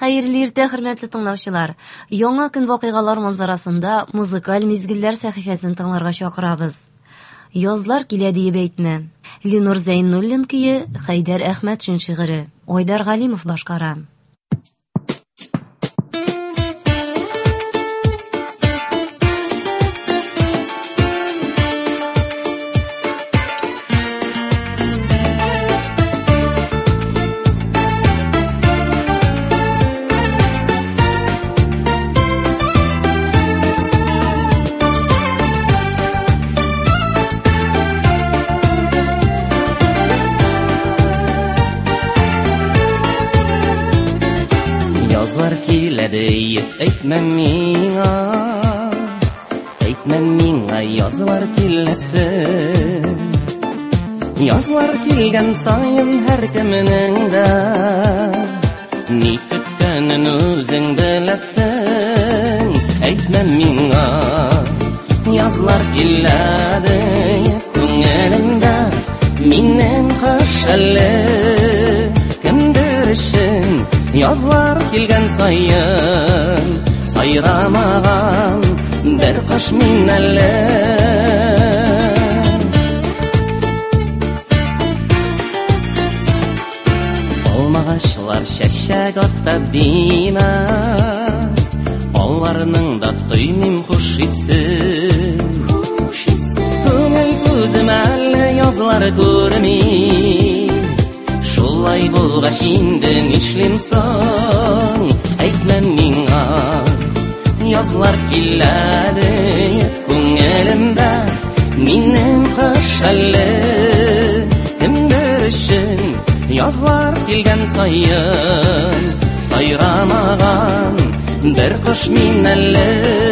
Хәерле иртә, хөрмәтле тыңлаучылар. Яңа көн вакыйгалар манзарасында музыкаль мизгелләр сәхифәсен тыңларга чакырабыз. Язлар килә диеп әйтмә. Ленур Зәйнуллин көе, Хәйдәр Әхмәтшин шигыре. Айдар Галимов башкара. Әйтмәм миңа язлар киләсен. Язлар килгән сайын һәр кемнең дә ни көткәнен үзең беләсең. Әйтмәм миңа язлар киләде күңелемдә минем кыш әле кемдер өчен. Язлар килгән сайын сайрамаган бер кыш мин әле. Алмагачлар чәчәк атта димә, аларның да тоймыйм хуш исен. Күңел күзем әле язлар күрми, шулай булгач инде нишлим соң. Әйтмәм миңа язлар киләде күңелемдә минем кыш әле кемдер өчен. Язлар килгән сайын сайрамаган бер кыш мин әле.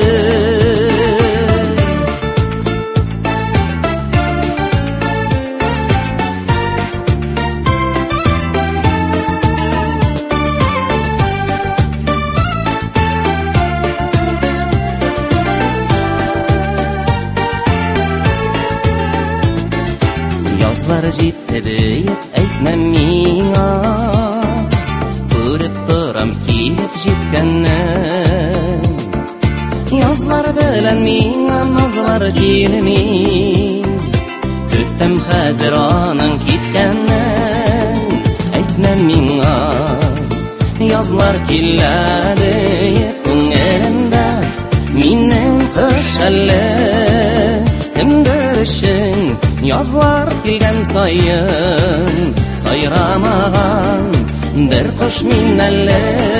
Язлар җитте диеп әйтмәм миңа, күреп торам килеп җиткәнне. Язлар белән миңа назлар килми, көтәм хәзер аның киткәнен. Әйтмәм миңа язлар киләде күңелемдә минем кыш әле кемдер өчен. Язлар килгән сайын сайрамаган бер кыш мин әле.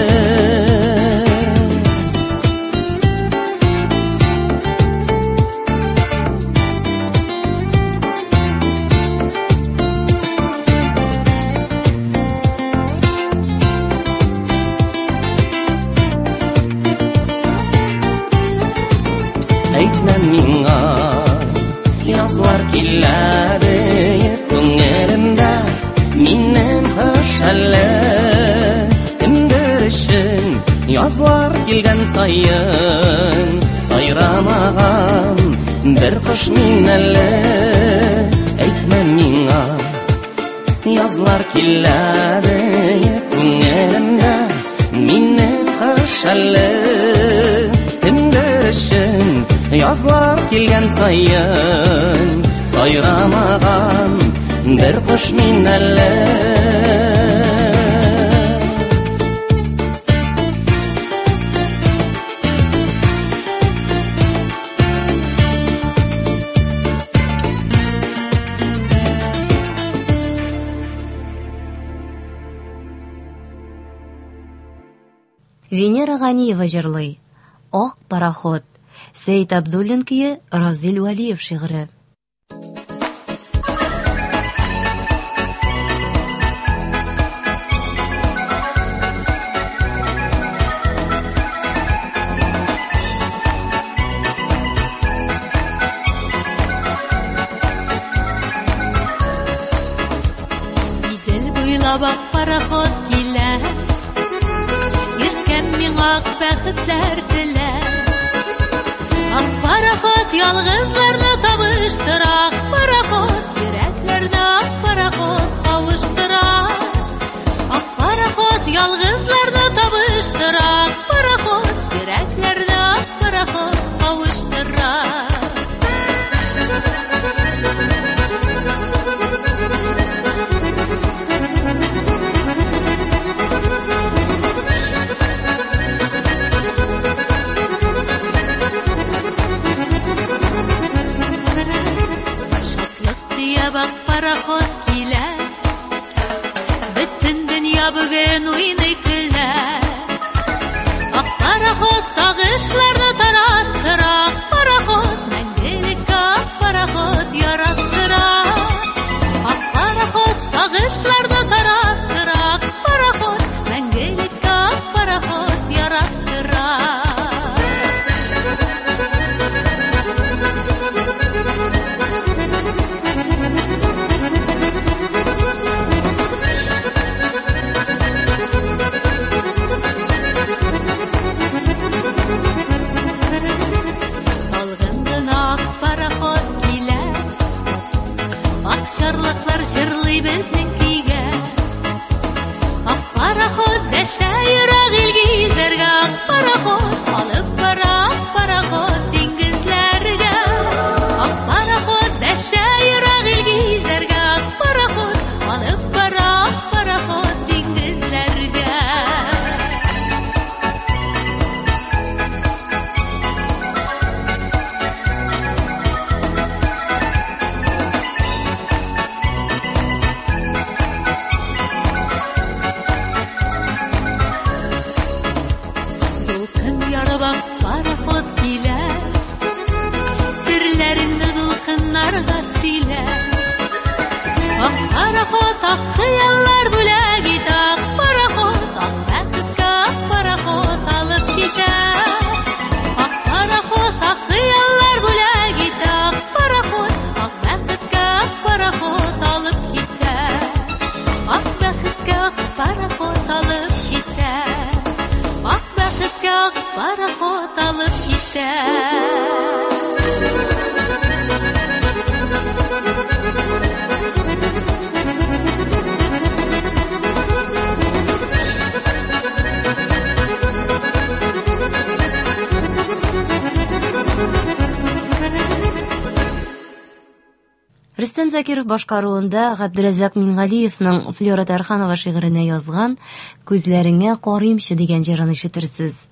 Әйтмәм миңа язлар киләде күңелемдә минем кыш әле кемдер өчен. Язлар килгән сайын сайрамаган бер кыш мин әле. Әйтмәм миңа язлар киләде күңелемдә минем кыш әле кемдер өчен. Язлар килгән сайын сайрамаган бер кыш мин әле. Венера Ганиева җырлый. Ак пароход. Сәйит Абдуллин көе, Разил Валиев шигыре. Идел буйлап ак пароход килә, иркәм миңа ак бәхетләр телә. Ак пароход ялгызларны табыштыра, ак пароход йөрәкләрне ак пароход кавыштыра. Ак пароход ялгызларны табыштыра. Рөстәм Закиров башкаруында Габдразак Мингалиевның Флёра Тарханова шигыренә язган «Күзләреңә карыймчы» дигән җырын ишетерсез.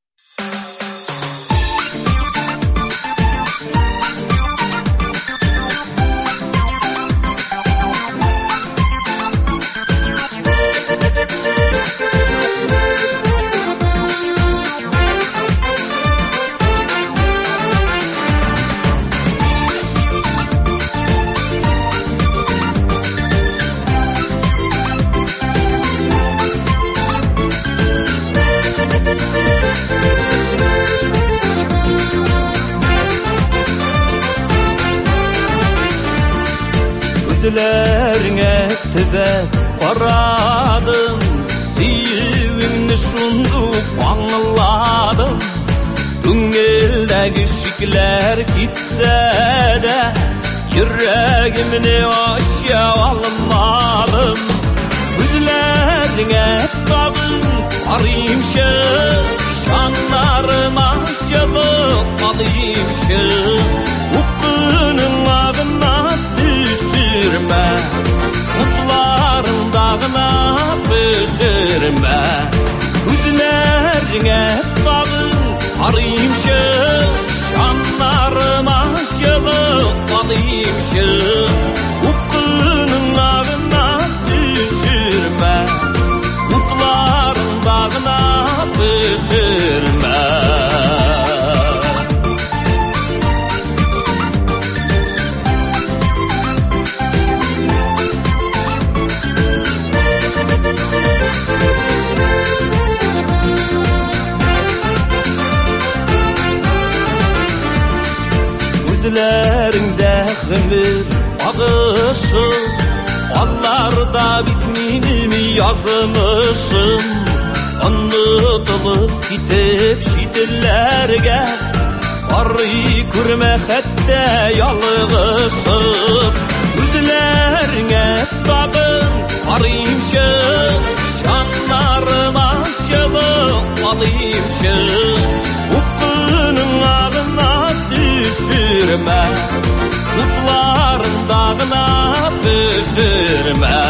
Gözlerine tübep qaradım, sevimni şunduk anladım. Köngüldeki şikler gitse de yüreğimni aşağı almadım. Gözlerine tağın arayımşı, şanlarıma aşağı alayımşı. Ukkunun ağına düşürme, mutlarındağına pişirme. Gözlerine tağın arayımşı, şanlarıma aşağı alayımşı. Ukkunun ağına düşürme, mutlarındağına pişirme. Gözlerinde ömür ağışı, onlarda bitmini yazmışım. Unutulup gidip şidirlerge, arıyı görme hatta yalğışıp. Gözlerine bakın arayımşı, şanlarıma aşılıp alayımşı. Ukkunun ağına düşürme, mutlarındağına pişirme.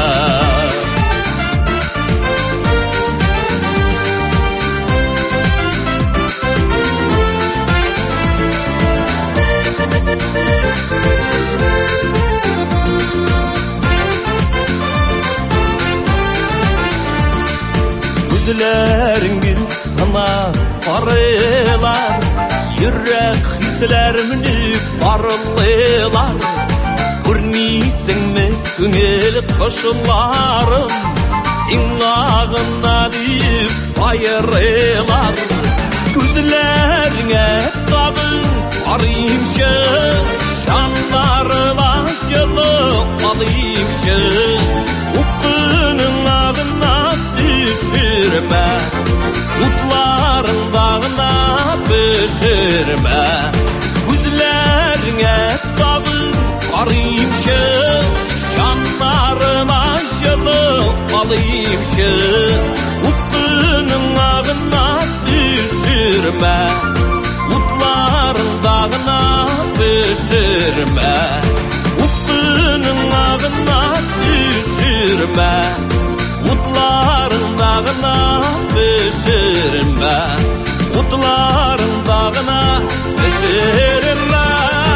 Gözlerin sana arılar, yürek hislerimni parıllar. Görmeysen mi köngül koşullarım, sen ağında deyip ayırılar. Gözlerine tağın arayımşı, şanlarıma aşılıp alayımşı. Ukkunun ağına düşürme, mutlarındağına pişirme. Gözlerine tağın arayımşı, şanlarıma aşılıp alayımşı. Ukkunun ağına düşürme, mutlarındağına pişirme. Ukkunun ağına düşürme, mutlarındağına pişirme. Mutlarındağına pişirme.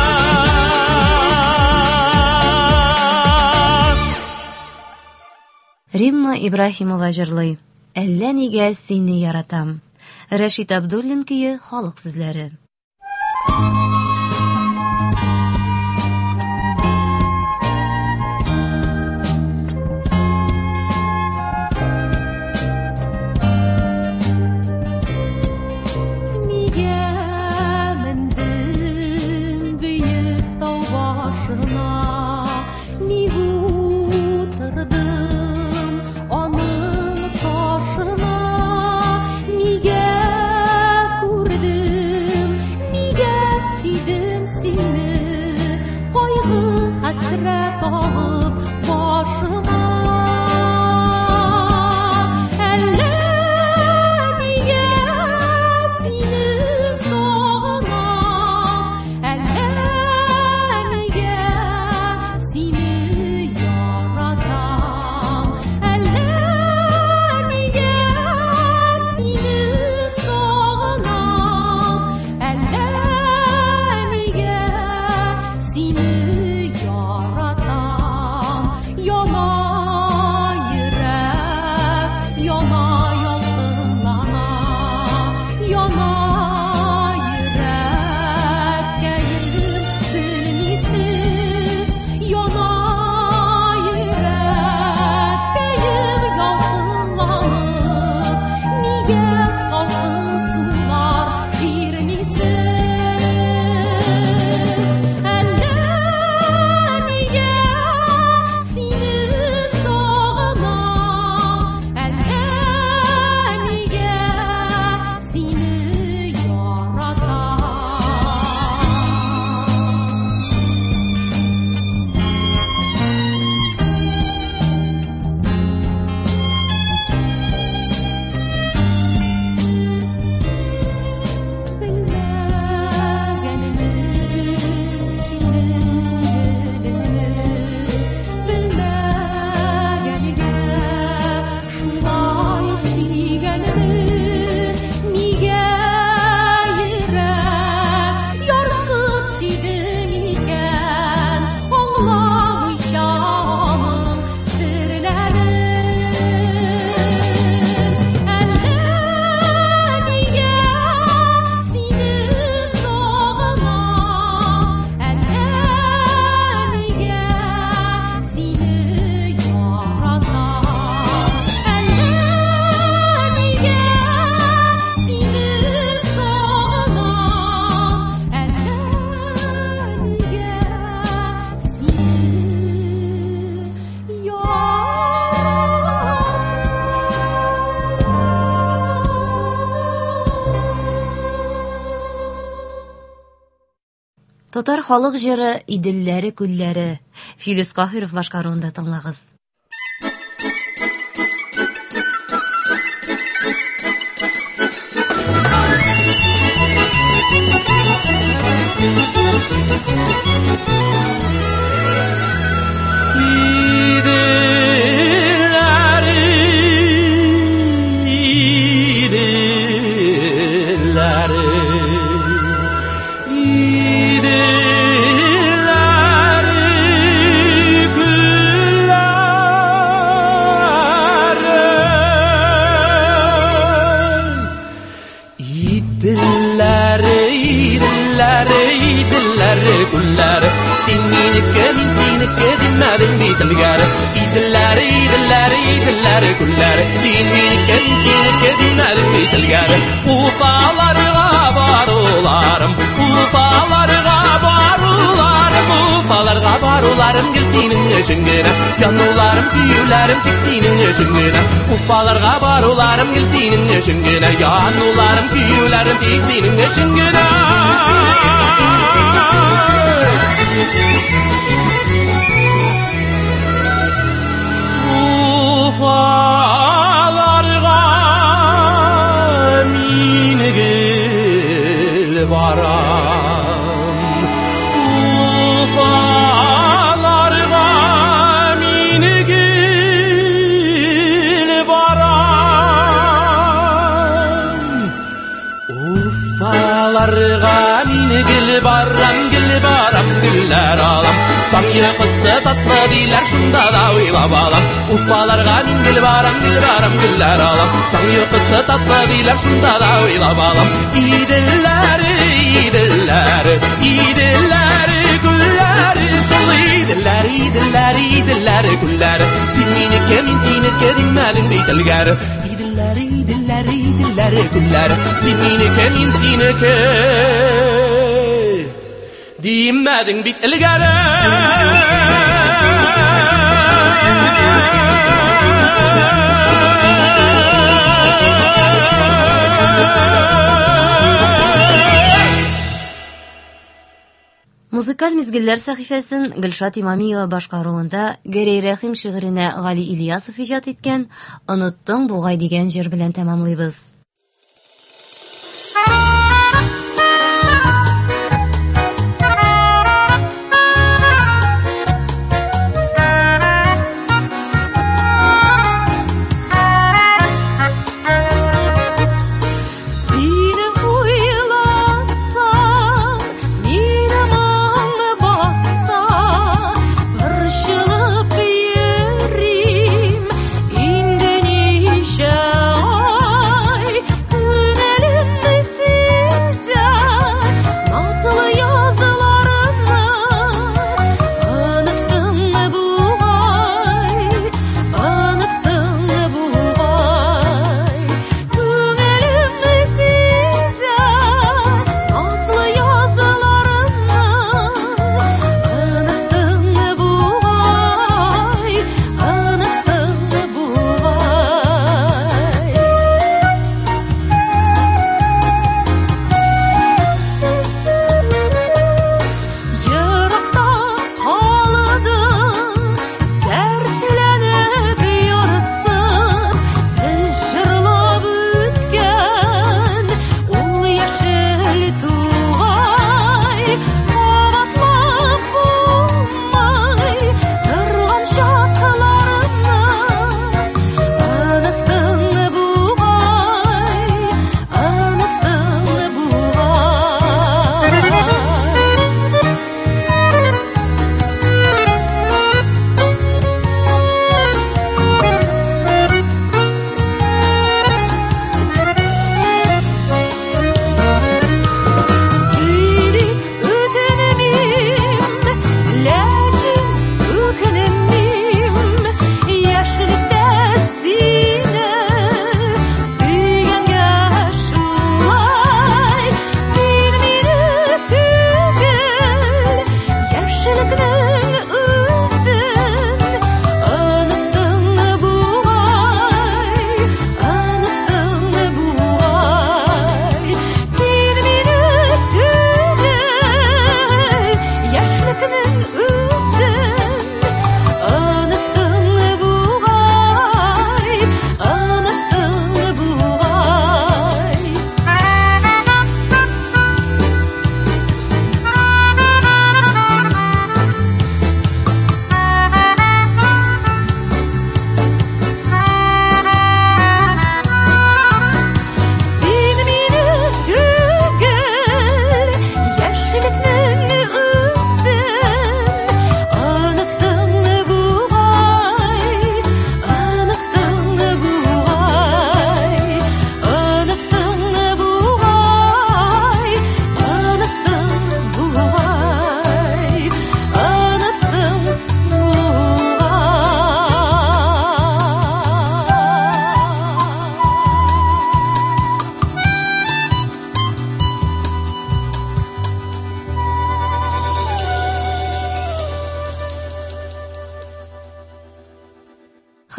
Римма Ибрахимова җырлый. Әллә нигә сине яратам. Рәшит Абдуллин көе халык сүзләре. Nigә күрдем, нигә Татар халык җыры Иделләре күлләре. Филис Каһиров башкаруында тыңлагыз. Yanılarım, tüyülerim tek senin yaşındına. Ufalarga barularım gel senin yaşındına. Yanılarım, tüyülerim tek senin yaşındına. Ufalarga mine gel baram. Ufalarga mine gel baram. Ufalarga mine gel baram, gel baram, güller alam. Tanrı kızı tatlı diler şunda da uylap alam. Ufalarga mine gel baram, güller alam. Tanrı kızı tatlı diler şunda da uylap alam. İdelleri, idelleri, idelleri, gülleri, sol idelleri, idelleri, idelleri, gülleri. Sinminike dinmedin beytelger. İdelleri, idelleri, idelleri, gülleri. Sinminike dinmedin beytelger. Музыкаль мизгилләр сәхифәсен Гөлшат Имамиева башкаруында Гәрәй Рәхим шигыренә Гали Ильясов иҗат иткән «Оныттың бугай» дигән җыр белән тәмамлыйбыз. Indonesia,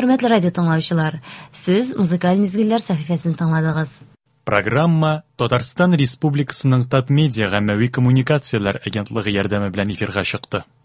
Хөрмәтле радио тыңлаучылар, сез музыкаль мизгилләр сәхифәсен тыңладыгыз. Программа Татарстан Республикасының Татмедиа гаммәви коммуникацияләр агентлыгы ярдәме белән эфирга чыкты.